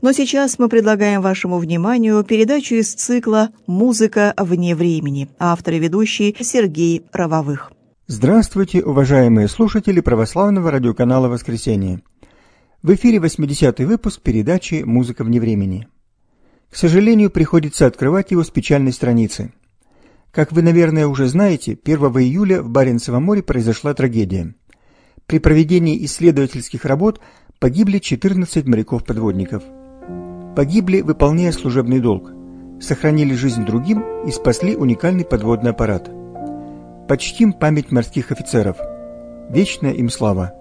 Но сейчас мы предлагаем вашему вниманию передачу из цикла «Музыка вне времени», автор и ведущий Сергей Равовых. Здравствуйте, уважаемые слушатели православного радиоканала «Воскресенье». В эфире 80-й выпуск передачи «Музыка вне времени». К сожалению, приходится открывать его с печальной страницы. Как вы, наверное, уже знаете, 1 июля в Баренцевом море произошла трагедия. При проведении исследовательских работ погибли 14 моряков-подводников. Погибли, выполняя служебный долг, сохранили жизнь другим и спасли уникальный подводный аппарат. Почтим память морских офицеров. Вечная им слава.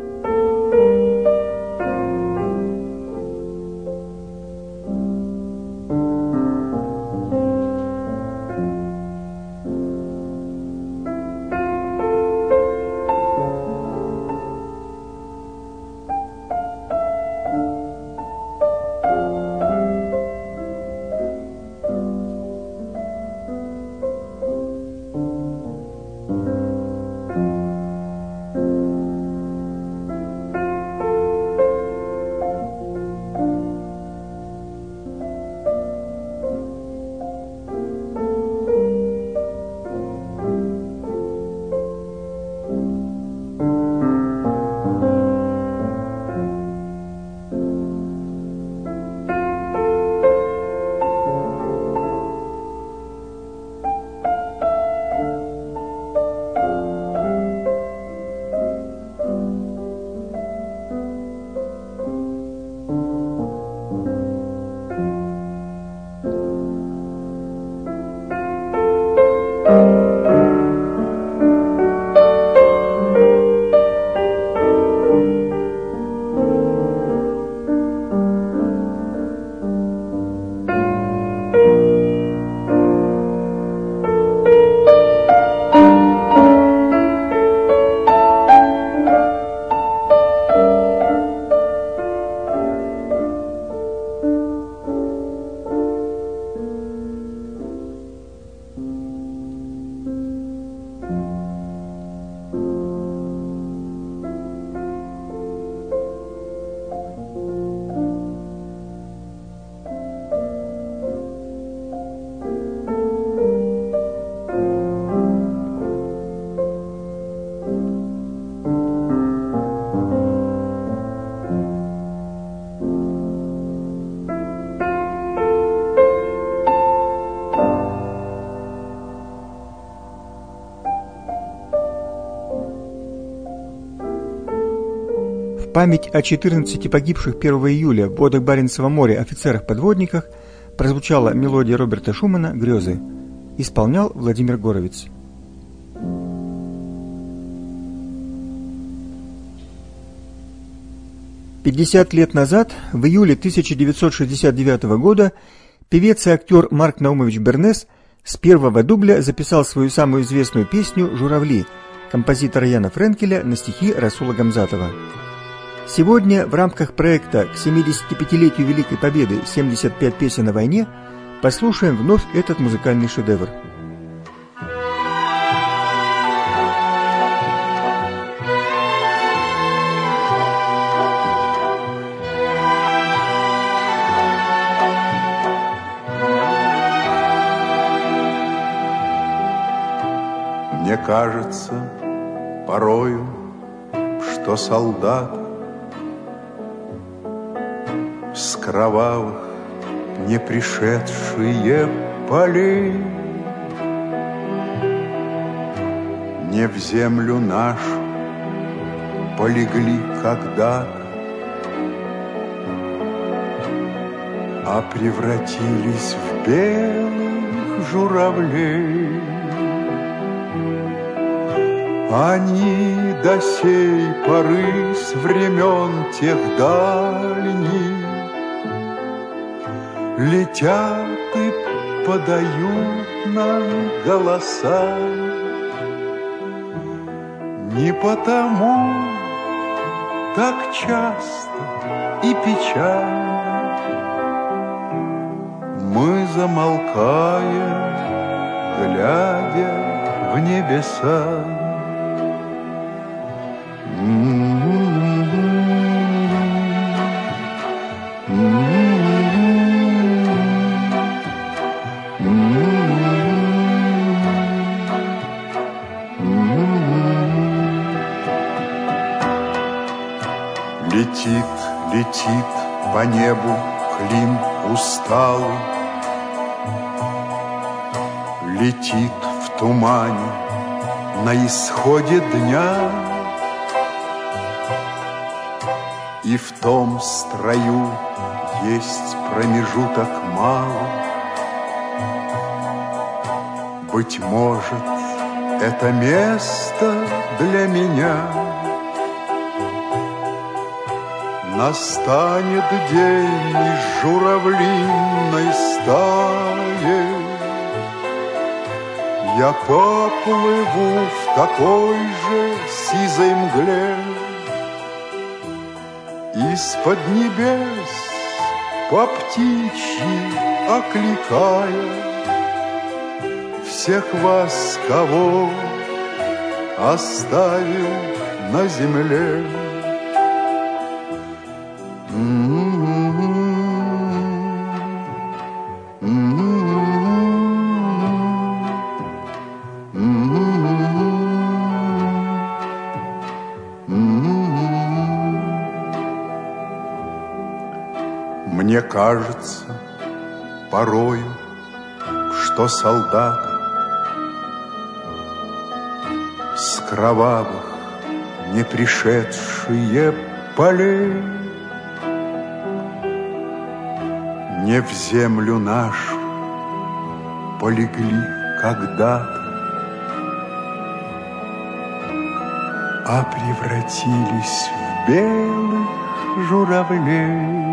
Память о 14 погибших 1 июля в водах Баренцева моря офицерах-подводниках прозвучала мелодия Роберта Шумана «Грезы». Исполнял Владимир Горовец. «50 лет назад, в июле 1969 года, певец и актер Марк Наумович Бернес с первого дубля записал свою самую известную песню «Журавли» композитора Яна Френкеля на стихи Расула Гамзатова. Сегодня в рамках проекта к 75-летию Великой Победы «75 песен о войне» послушаем вновь этот музыкальный шедевр. Мне кажется порою, что солдат с кровавых не пришедшие полей не в землю нашу полегли когда-то, а превратились в белых журавлей. Они до сей поры с времен тех дальних летят и подают нам голоса. Не потому так часто и печально мы замолкаем, глядя в небеса. По небу Клим усталый летит в тумане на исходе дня, и в том строю есть промежуток малый. Быть может, это место для меня. Настанет день из журавлиной стаи, я поплыву в такой же сизой мгле. Из-под небес по птичьи окликая всех вас, кого оставил на земле. Мне кажется порою, что солдаты с кровавых не пришедшие полей не в землю нашу полегли когда-то, а превратились в белых журавлей.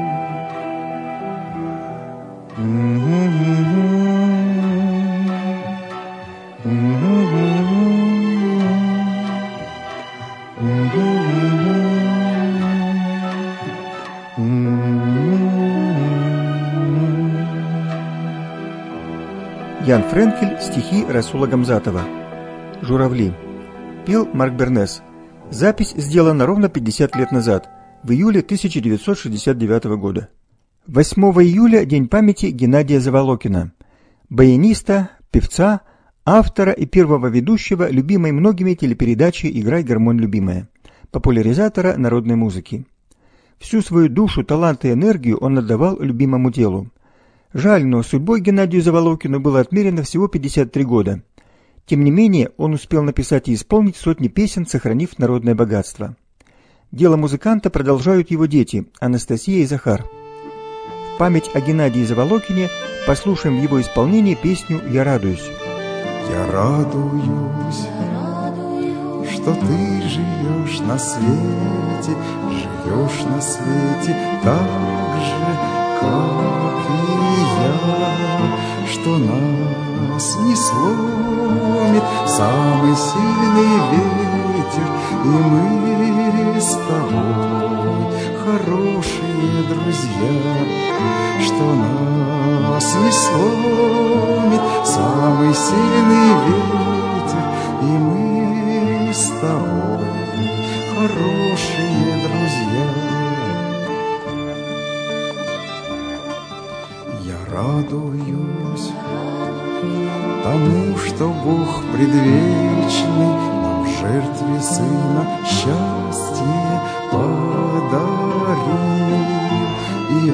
Ян Френкель, стихи Расула Гамзатова. «Журавли». Пел Марк Бернес. Запись сделана ровно 50 лет назад, в июле 1969 года. 8 июля – день памяти Геннадия Заволокина, баяниста, певца, автора и первого ведущего любимой многими телепередачи «Играй, гармонь, любимая», популяризатора народной музыки. Всю свою душу, талант и энергию он отдавал любимому делу. Жаль, но судьбой Геннадию Заволокину было отмерено всего 53 года. Тем не менее, он успел написать и исполнить сотни песен, сохранив народное богатство. Дело музыканта продолжают его дети Анастасия и Захар. В память о Геннадии Заволокине послушаем в его исполнении песню «Я радуюсь». Я радуюсь, что ты живешь на свете так же, как и я, что нас не сломит самый сильный ветер, и мы с тобой хорошие друзья, что нас не сломит самый сильный ветер, и мы с тобой хорошие друзья. Я радуюсь тому, что Бог предвечный нам в жертве Сына счастье подарил и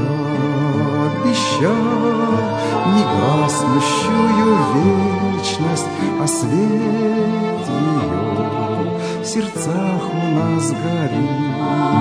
обещал негаснущую вечность, а свет ее в сердцах у нас горит.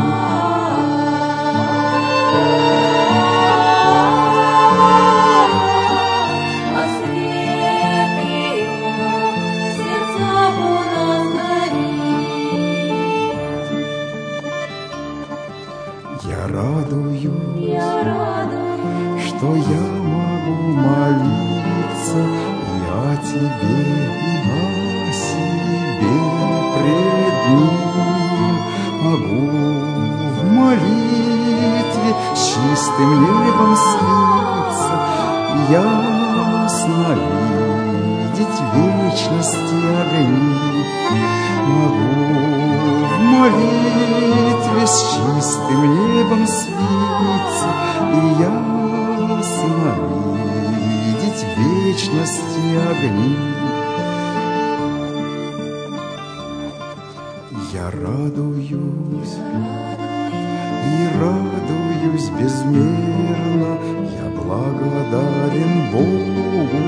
Что я могу молиться и о тебе, и о себе пред ним. Могу в молитве с чистым небом слиться и ясно видеть вечности огни. Могу в молитве с чистым небом слиться и ясно видеть вечности огни. Я радуюсь и радуюсь безмерно я благодарен Богу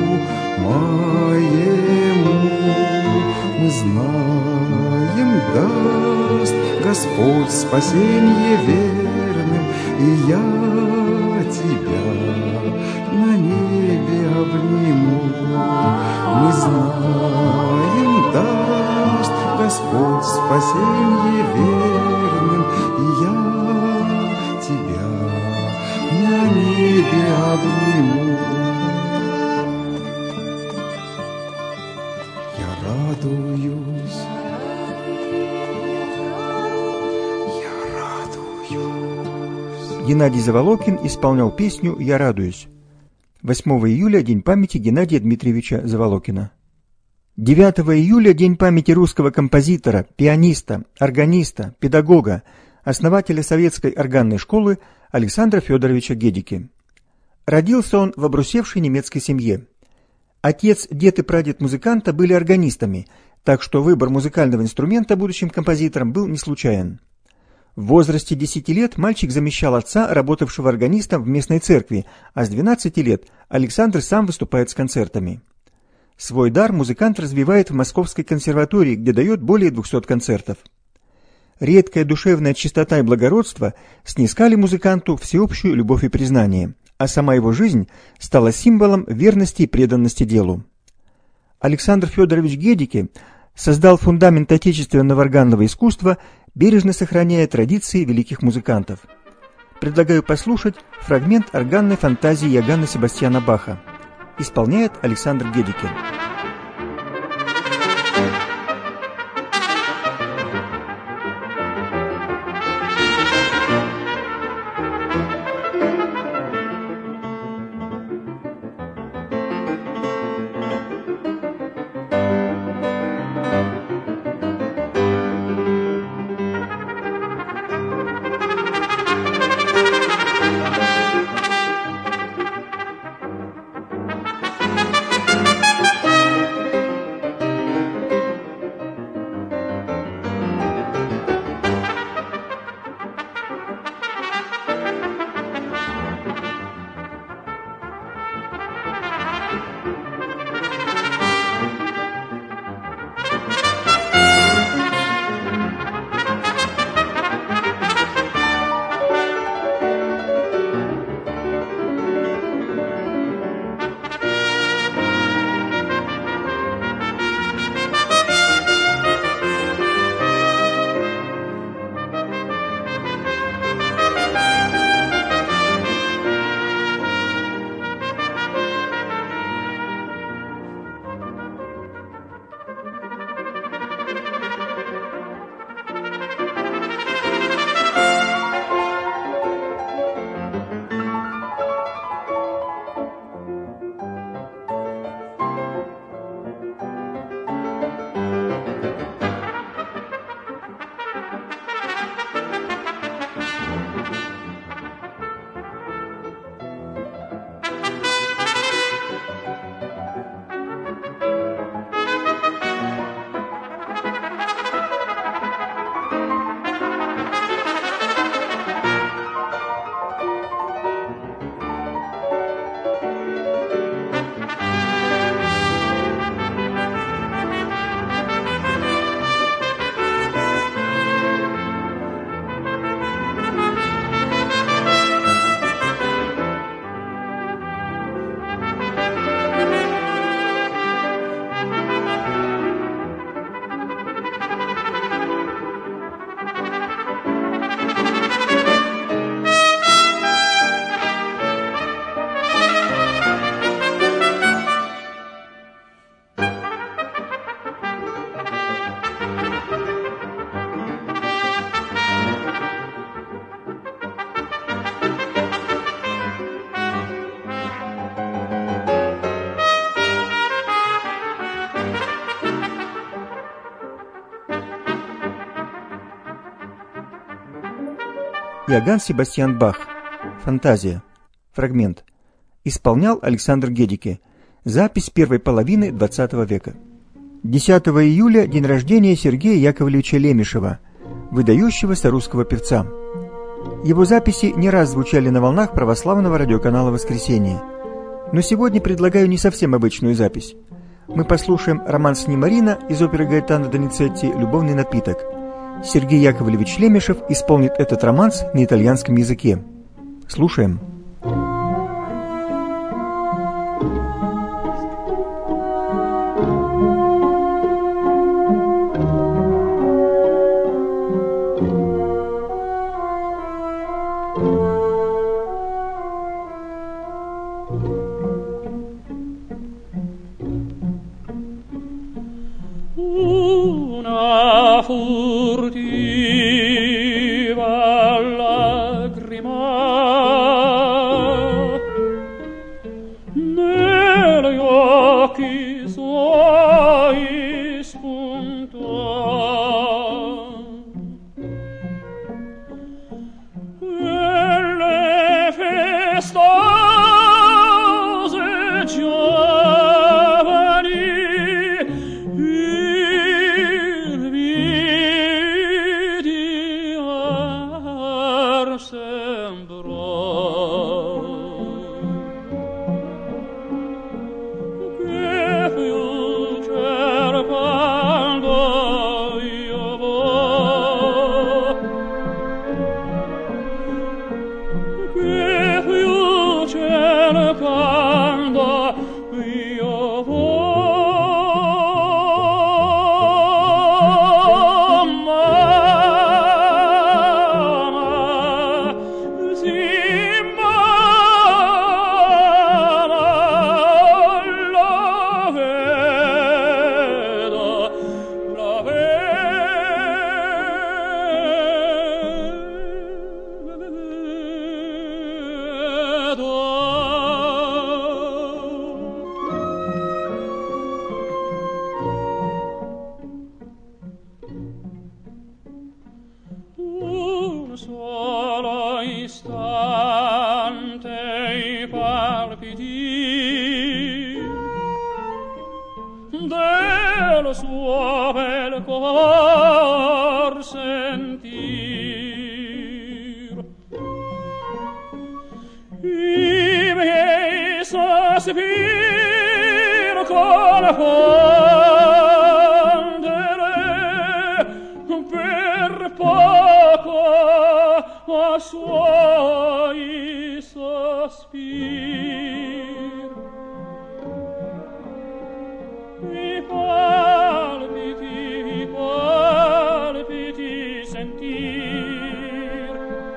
моему. Мы знаем, даст Господь спасенье верным, и я тебя на небе обниму. Мы знаем, даст Господь спасенье верным, и я тебя на небе обниму. Я радуюсь, я радуюсь. Геннадий Заволокин исполнял песню «Я радуюсь». 8 июля – День памяти Геннадия Дмитриевича Заволокина. 9 июля – День памяти русского композитора, пианиста, органиста, педагога, основателя советской органной школы Александра Федоровича Гедики. Родился он в обрусевшей немецкой семье. Отец, дед и прадед музыканта были органистами, так что выбор музыкального инструмента будущим композитором был не случайен. В возрасте 10 лет мальчик замещал отца, работавшего органистом в местной церкви, а с 12 лет Александр сам выступает с концертами. Свой дар музыкант развивает в Московской консерватории, где дает более 200 концертов. Редкая душевная чистота и благородство снискали музыканту всеобщую любовь и признание, а сама его жизнь стала символом верности и преданности делу. Александр Федорович Гедики создал фундамент отечественного органного искусства, бережно сохраняя традиции великих музыкантов. Предлагаю послушать фрагмент органной фантазии Иоганна Себастьяна Баха. Исполняет Александр Гедики. Иоганн Себастьян Бах. Фантазия. Фрагмент. Исполнял Александр Гедики. Запись первой половины XX века. 10 июля – день рождения Сергея Яковлевича Лемешева, выдающегося русского певца. Его записи не раз звучали на волнах православного радиоканала «Воскресенье». Но сегодня предлагаю не совсем обычную запись. Мы послушаем романс Немарина из оперы Гаэтано Доницетти «Любовный напиток». Сергей Яковлевич Лемешев исполнит этот романс на итальянском языке. Слушаем. Una furtiva lagrima negli occhi suoi spuntò, e le festose giovani un solo istante i palpiti del suo bel cor sentir, i miei sospir confondere per poco a suoi sospir. I palpiti sentir,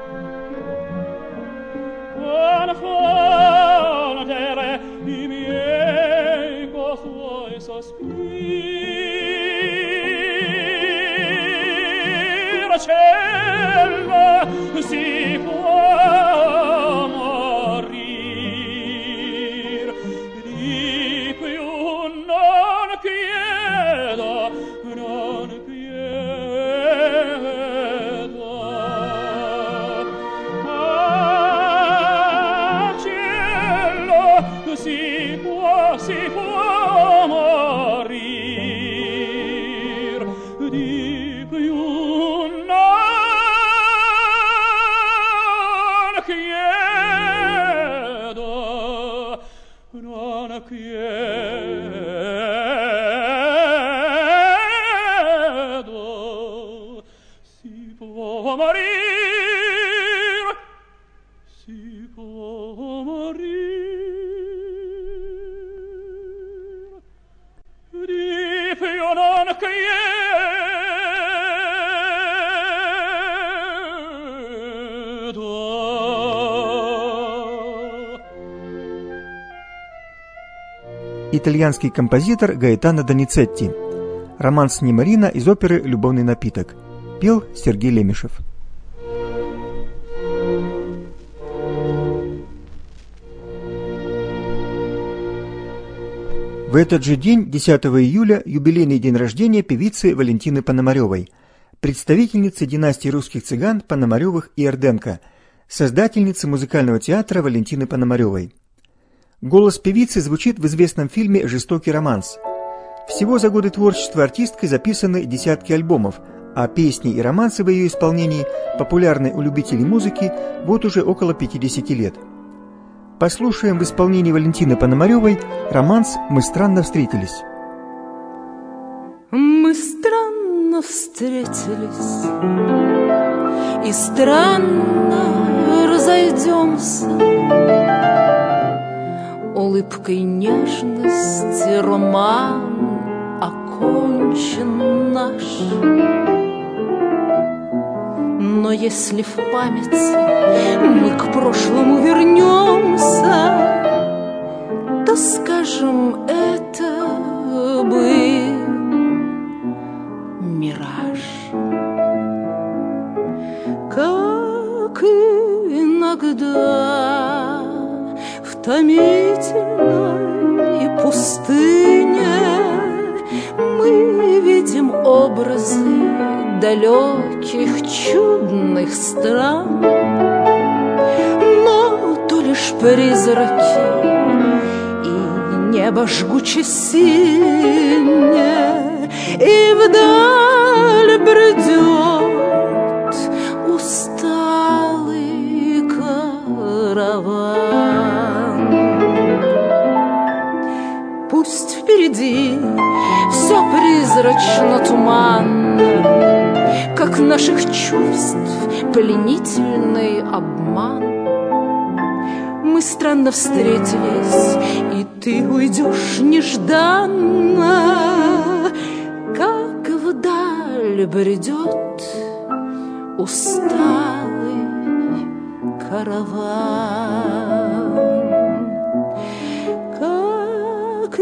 confondere i miei co' suoi sospir. Cielo si può morir, di più non chiedo, non chiedo. Ah, cielo si può morir, di più chiedo, si può morir, si può morir, di più non chiedo. Итальянский композитор Гаэтано Доницетти. Романс Немарина из оперы «Любовный напиток». Пел Сергей Лемешев. В этот же день, 10 июля, юбилейный день рождения певицы Валентины Пономаревой, представительницы династии русских цыган Пономаревых и Эрденко, создательницы музыкального театра Валентины Пономаревой. Голос певицы звучит в известном фильме «Жестокий романс». Всего за годы творчества артистки записаны десятки альбомов, а песни и романсы в ее исполнении популярны у любителей музыки вот уже около 50 лет. Послушаем в исполнении Валентины Пономаревой романс «Мы странно встретились». Мы странно встретились и странно разойдемся. Улыбкой нежности роман окончен наш. Но если в памяти мы к прошлому вернемся, то скажем, это был мираж. Как иногда в томительной пустыне мы видим образы далеких чудных стран, но то лишь призраки, и небо жгуче синее, и вдаль бредет усталый караван. Пусть впереди все призрачно туманно, как наших чувств пленительный обман. Мы странно встретились, и ты уйдешь нежданно, как вдаль бредет усталый караван. Как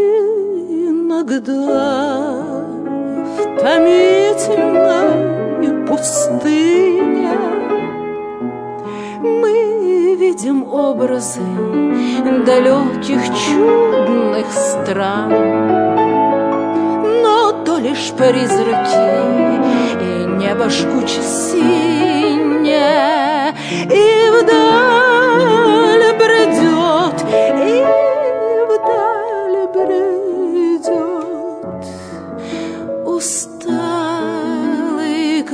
иногда в томительной пустыне мы видим образы далеких чудных стран, но то лишь призраки, и небо жгуче синее, и вдаль бредет, и вдаль бредет усталый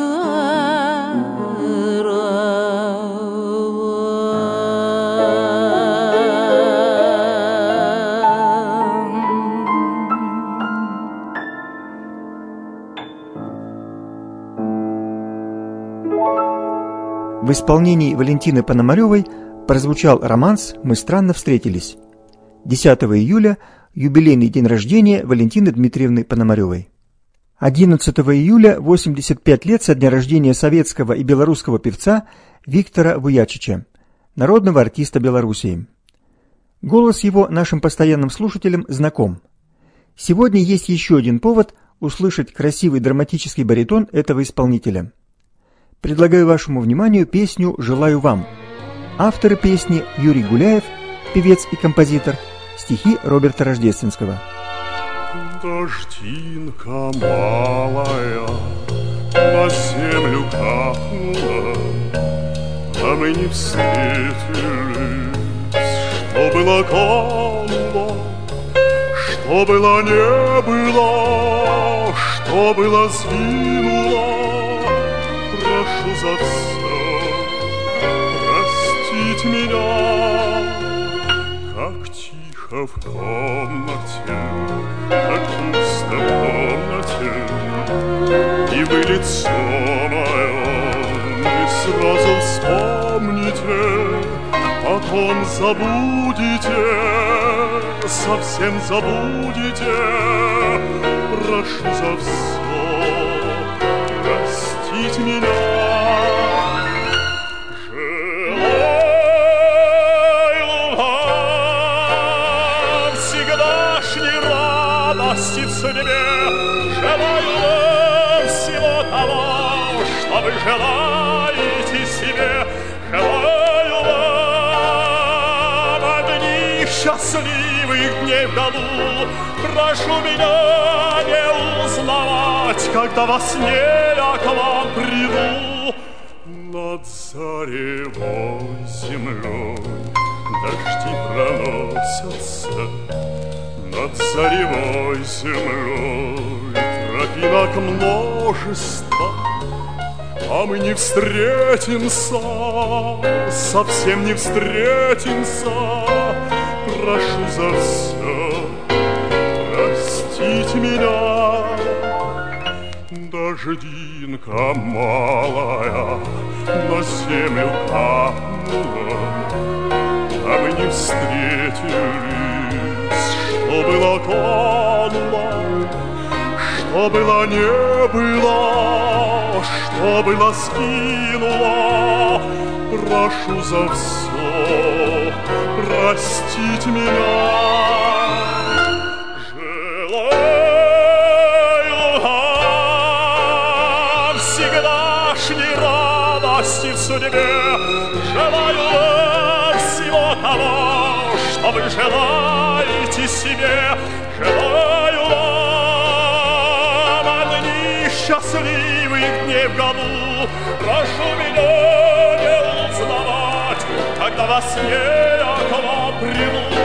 В исполнении Валентины Пономаревой прозвучал романс «Мы странно встретились». 10 июля – юбилейный день рождения Валентины Дмитриевны Пономаревой. 11 июля – 85 лет со дня рождения советского и белорусского певца Виктора Вуячича, народного артиста Белоруссии. Голос его нашим постоянным слушателям знаком. Сегодня есть еще один повод услышать красивый драматический баритон этого исполнителя. Предлагаю вашему вниманию песню «Желаю вам». Авторы песни Юрий Гуляев, певец и композитор, стихи Роберта Рождественского. Дождинка малая на землю капнула, а мы не встретились. Что было, кануло, что было, не было, что было, сгинуло. Прошу за все простить меня, как тихо в комнате, как пусто в комнате, и вы лицо мое не сразу вспомните, потом забудете, совсем забудете. Прошу за все простить меня. В судьбе желаю вам всего того, что вы желаете себе. Желаю вам одних счастливых дней в году. Прошу меня не узнавать, когда во сне я к вам приду. Над заревой землей дожди проносятся, над заревой землей тропинок множество, а мы не встретимся, совсем не встретимся. Прошу за все простить меня. Дождинка малая на землю капнула, а мы не встретились, что было кануло, что было не было, что было скинуло. Прошу за все простить меня. Всегдашней радости в судьбе, желаю всего того, что вы желаете себе. Желаю вам одни счастливых дней в году. Прошу меня не узнавать, когда во сне я к вам приду.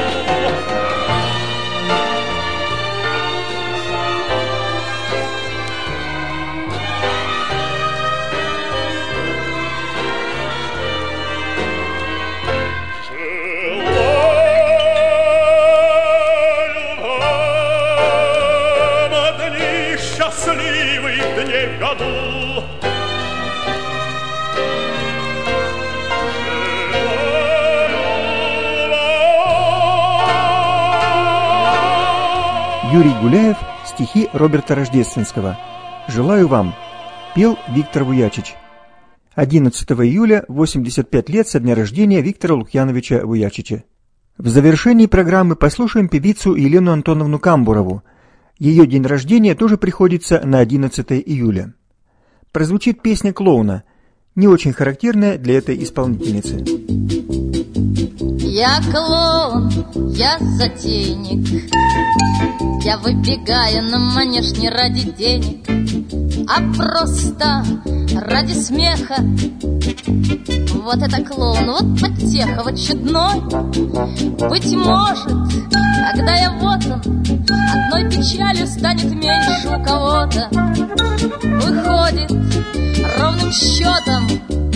Счастливых дней в году. Юрий Гуляев, стихи Роберта Рождественского. «Желаю вам», пел Виктор Вуячич. 11 июля 85 лет со дня рождения Виктора Лукьяновича Вуячича. В завершении программы послушаем певицу Елену Антоновну Камбурову. Ее день рождения тоже приходится на 11 июля. Прозвучит песня «Клоуна», не очень характерная для этой исполнительницы. Я клоун, я затейник, я выбегаю на манеж не ради денег, а просто ради смеха. Вот это клоун, вот потеха, вот чудной. Быть может, когда я вот он, одной печалью станет меньше у кого-то. Выходит, ровным счетом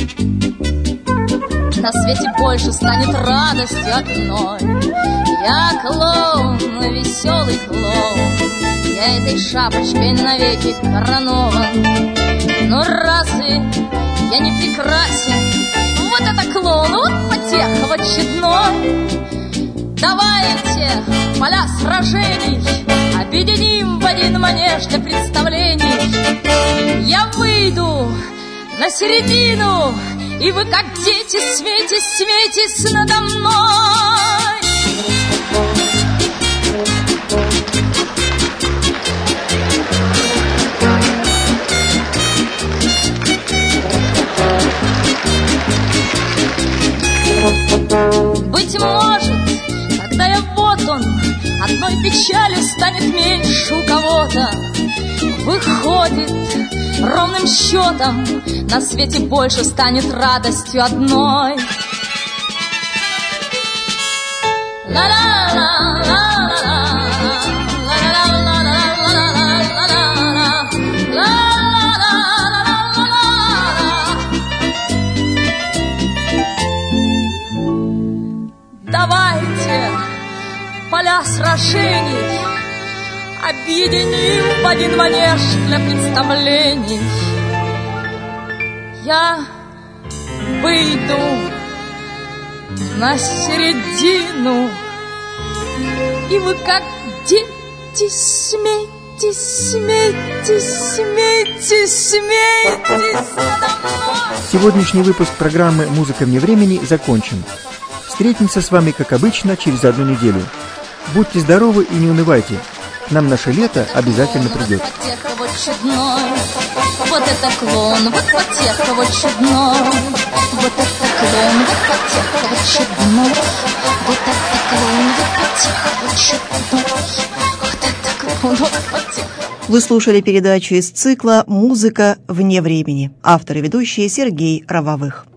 на свете больше станет радостью одной. Я клоун, веселый клоун, я этой шапочкой навеки коронован. Но разве я не прекрасен? Вот это клоун, вот потеха, вот чудной. Давайте поля сражений объединим в один манеж для представлений. Я выйду на середину, и вы, как дети, смейтесь надо мной. Быть может, когда я вот он, одной печалью станет меньше у кого-то. Выходит, ровным счетом на свете больше станет радостью одной. Давайте поля сражений объединим в один манеж для представлений. Я выйду на середину, и вы, как дети, смейтесь надо мной. Сегодняшний выпуск программы «Музыка вне времени» закончен. Встретимся с вами, как обычно, через одну неделю. Будьте здоровы и не унывайте. К нам наше лето обязательно придет. Потеха вот чудной, вот это клоун, вот потеха вот чудной, вот это клоун, вот потеха вот чудной, вот это клоун, вот потеха вот чудной, вот это клоун, вот потеха. Вы слушали передачу из цикла «Музыка вне времени». Автор и ведущий Сергей Равовых.